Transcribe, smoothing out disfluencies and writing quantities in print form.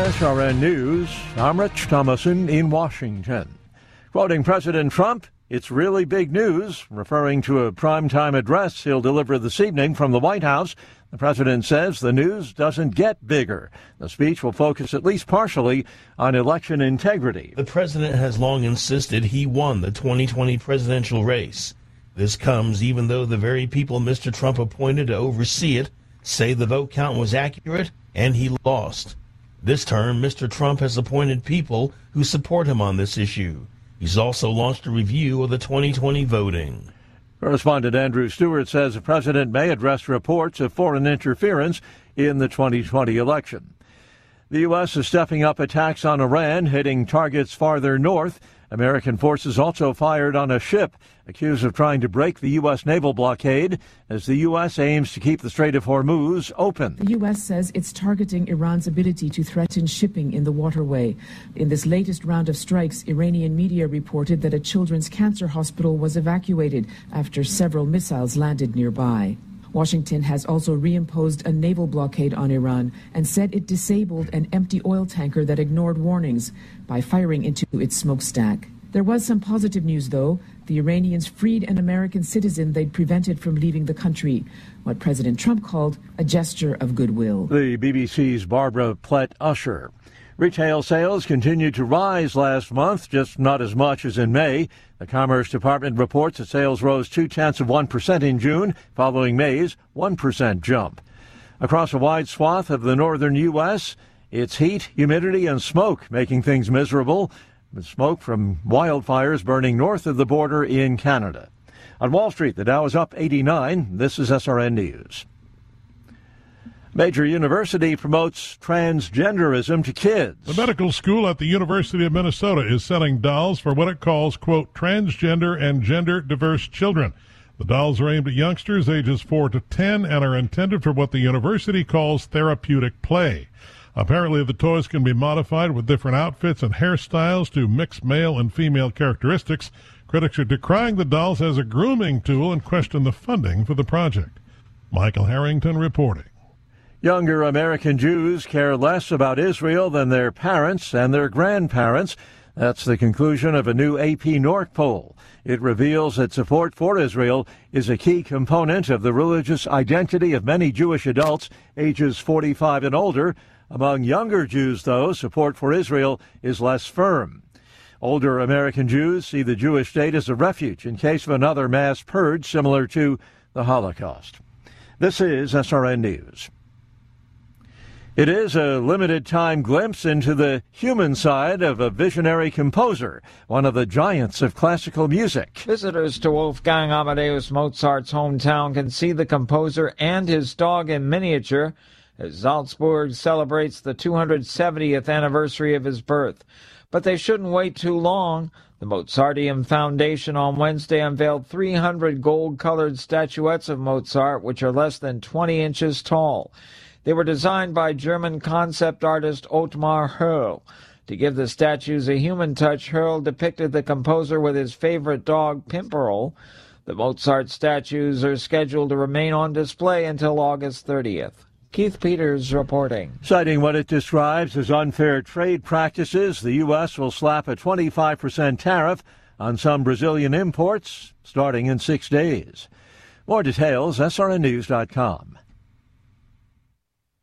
SRN News, I'm Rich Thomason in Washington. Quoting President Trump, it's really big news, referring to a primetime address he'll deliver this evening from the White House. The president says the news doesn't get bigger. The speech will focus at least partially on election integrity. The president has long insisted he won the 2020 presidential race. This comes even though the very people Mr. Trump appointed to oversee it say the vote count was accurate and he lost. This term, Mr. Trump has appointed people who support him on this issue. He's also launched a review of the 2020 voting. Correspondent Andrew Stewart says the president may address reports of foreign interference in the 2020 election. The U.S. is stepping up attacks on Iran, hitting targets farther north. American forces also fired on a ship accused of trying to break the U.S. naval blockade as the U.S. aims to keep the Strait of Hormuz open. The U.S. says it's targeting Iran's ability to threaten shipping in the waterway. In this latest round of strikes, Iranian media reported that a children's cancer hospital was evacuated after several missiles landed nearby. Washington has also reimposed a naval blockade on Iran and said it disabled an empty oil tanker that ignored warnings by firing into its smokestack. There was some positive news, though. The Iranians freed an American citizen they'd prevented from leaving the country, what President Trump called a gesture of goodwill. The BBC's Barbara Plett-Usher. Retail sales continued to rise last month, just not as much as in May. The Commerce Department reports that sales rose 0.2% in June, following May's 1% jump. Across a wide swath of the northern U.S., it's heat, humidity, and smoke making things miserable, with smoke from wildfires burning north of the border in Canada. On Wall Street, the Dow is up 89. This is SRN News. Major university promotes transgenderism to kids. The medical school at the University of Minnesota is selling dolls for what it calls, quote, transgender and gender diverse children. The dolls are aimed at youngsters ages 4 to 10 and are intended for what the university calls therapeutic play. Apparently, the toys can be modified with different outfits and hairstyles to mix male and female characteristics. Critics are decrying the dolls as a grooming tool and question the funding for the project. Michael Harrington reporting. Younger American Jews care less about Israel than their parents and their grandparents. That's the conclusion of a new AP North poll. It reveals that support for Israel is a key component of the religious identity of many Jewish adults ages 45 and older. Among younger Jews, though, support for Israel is less firm. Older American Jews see the Jewish state as a refuge in case of another mass purge similar to the Holocaust. This is SRN News. It is a limited-time glimpse into the human side of a visionary composer, one of the giants of classical music. Visitors to Wolfgang Amadeus Mozart's hometown can see the composer and his dog in miniature as Salzburg celebrates the 270th anniversary of his birth. But they shouldn't wait too long. The Mozarteum Foundation on Wednesday unveiled 300 gold-colored statuettes of Mozart, which are less than 20 inches tall. They were designed by German concept artist Ottmar Hörl. To give the statues a human touch, Hörl depicted the composer with his favorite dog, Pimperl. The Mozart statues are scheduled to remain on display until August 30th. Keith Peters reporting. Citing what it describes as unfair trade practices, the U.S. will slap a 25% tariff on some Brazilian imports starting in 6 days. More details, srnnews.com.